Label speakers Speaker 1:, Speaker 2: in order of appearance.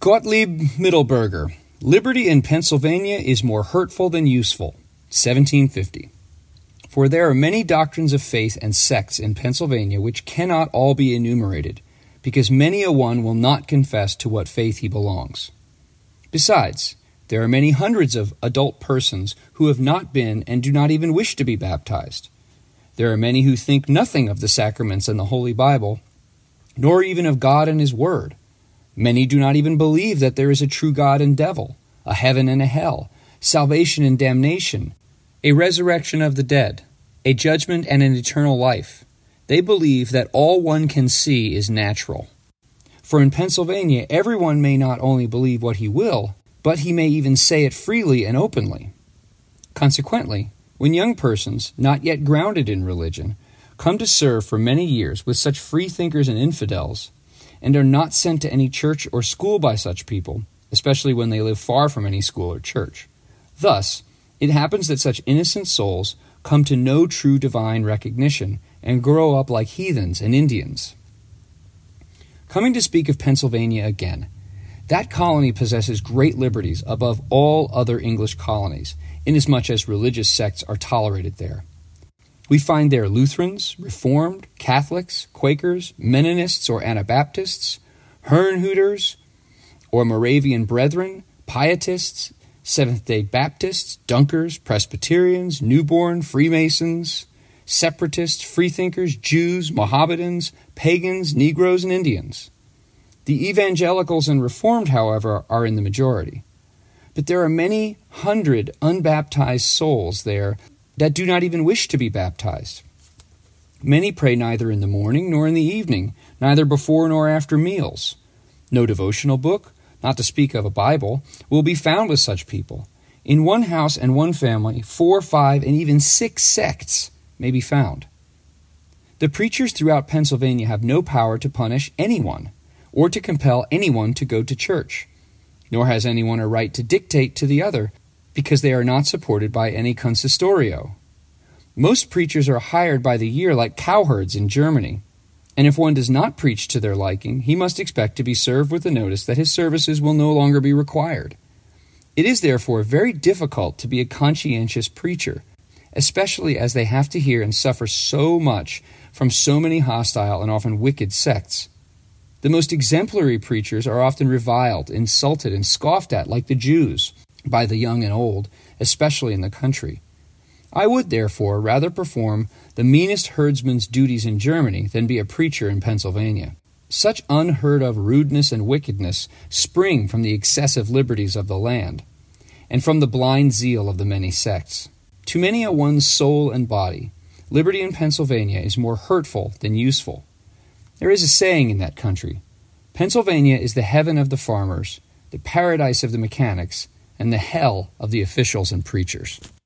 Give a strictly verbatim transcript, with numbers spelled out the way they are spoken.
Speaker 1: Gottlieb Mittelberger, Liberty in Pennsylvania is more hurtful than useful, seventeen fifty. For there are many doctrines of faith and sects in Pennsylvania which cannot all be enumerated, because many a one will not confess to what faith he belongs. Besides, there are many hundreds of adult persons who have not been and do not even wish to be baptized. There are many who think nothing of the sacraments and the Holy Bible, nor even of God and His Word. Many do not even believe that there is a true God and devil, a heaven and a hell, salvation and damnation, a resurrection of the dead, a judgment and an eternal life. They believe that all one can see is natural. For in Pennsylvania, everyone may not only believe what he will, but he may even say it freely and openly. Consequently, when young persons, not yet grounded in religion, come to serve for many years with such freethinkers and infidels, and are not sent to any church or school by such people, especially when they live far from any school or church. Thus, it happens that such innocent souls come to no true divine recognition and grow up like heathens and Indians. Coming to speak of Pennsylvania again, that colony possesses great liberties above all other English colonies, inasmuch as religious sects are tolerated there. We find there Lutherans, Reformed, Catholics, Quakers, Mennonists or Anabaptists, Herrnhuters or Moravian Brethren, Pietists, Seventh-day Baptists, Dunkers, Presbyterians, Newborn, Freemasons, Separatists, Freethinkers, Jews, Mohammedans, Pagans, Negroes, and Indians. The evangelicals and Reformed, however, are in the majority. But there are many hundred unbaptized souls there that do not even wish to be baptized. Many pray neither in the morning nor in the evening, neither before nor after meals. No devotional book, not to speak of a Bible, will be found with such people. In one house and one family, four, five, and even six sects may be found. The preachers throughout Pennsylvania have no power to punish anyone, or to compel anyone to go to church, nor has anyone a right to dictate to the other, because they are not supported by any consistorio. Most preachers are hired by the year like cowherds in Germany, and if one does not preach to their liking, he must expect to be served with the notice that his services will no longer be required. It is therefore very difficult to be a conscientious preacher, especially as they have to hear and suffer so much from so many hostile and often wicked sects. The most exemplary preachers are often reviled, insulted, and scoffed at like the Jews, by the young and old, especially in the country. I would, therefore, rather perform the meanest herdsman's duties in Germany than be a preacher in Pennsylvania. Such unheard-of rudeness and wickedness spring from the excessive liberties of the land, and from the blind zeal of the many sects. To many a one's soul and body, liberty in Pennsylvania is more hurtful than useful. There is a saying in that country, Pennsylvania is the heaven of the farmers, the paradise of the mechanics, and the hell of the officials and preachers.